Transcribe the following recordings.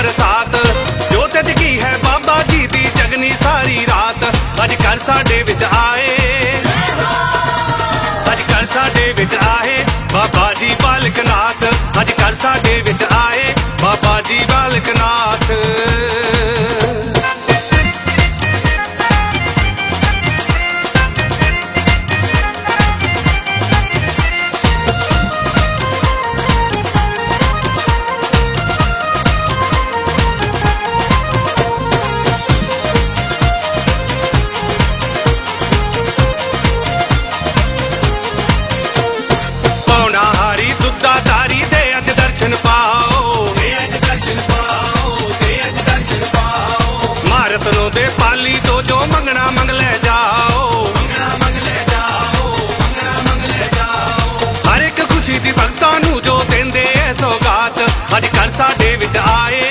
बरसात। जोत जगी है बाबा जी दी जगनी सारी रात। अज घर साडे विच आए, अज घर साडे विच आए बाबा जी बालक नाथ। अज घर साडे विच आए बाबा जी बालक नाथ। दर्शन पाओ, दर्शन पाओ, दर्शन पाओ। महारतनों दे पाली तो जो मंगना मंग ले जाओ, मंगना मंग ले जाओ, मंगना मंग ले जाओ। हर एक खुशी दी भगतां नू जो देंदे ऐ सौगात। अज घर साडे विच आए,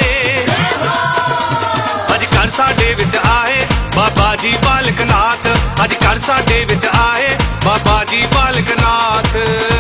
अज घर साडे विच आए बाबा जी बालक नाथ। अज घर साडे विच आए बाबा जी बालक नाथ।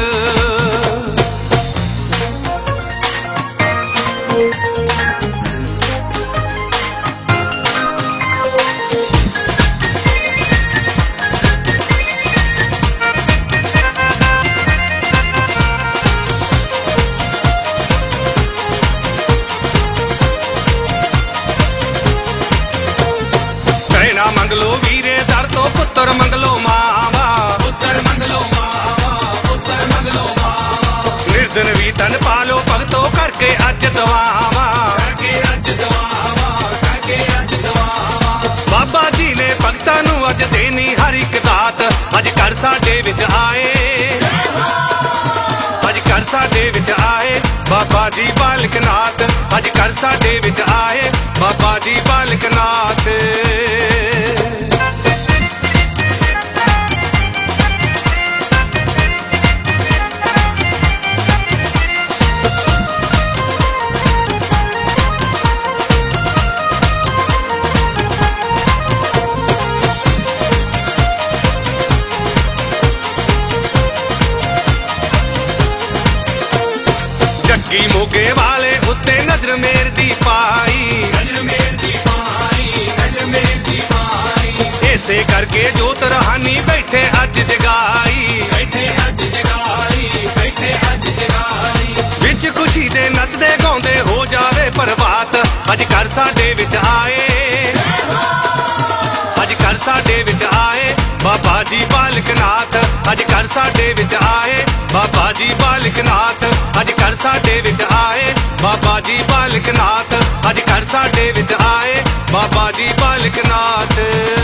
मंगलो वीरे दर तो पुत्र मंगलो मावा, पुत्र मंगलो मावा, पुत्र मंगलो मावा। निर्धन भी तन पालो भगतो करके अज दवावा, करके अज दवावा, करके अज दवावा। बाबा जी ने भगतां नू अज देनी हर एक दात। अज घर साडे विच आए, अज घर साडे विच आए बाबा जी बालक नाथ। अज घर साडे विच आए बाबा जी बालक नाथ। जग्गी मोगे वाले उत्ते नजर मेर दी पाई, नजर मेर दी पाई, नजर मेर दी पाई। ऐसे करके जोत रहानी बैठे अज जगाई, बैठे अज जगाई, बैठे अज जगाई। विच खुशी दे नचदे गाउंदे हो जावे प्रभात। अज घर साडे विच आए, अज घर साडे विच आए बाबा जी बालक नाथ। अज घर साडे विच आए बाबा जी बालक नाथ। अज घर साडे विच आए बाबा जी बालक नाथ। अज घर साडे विच आए बाबा जी बालक नाथ।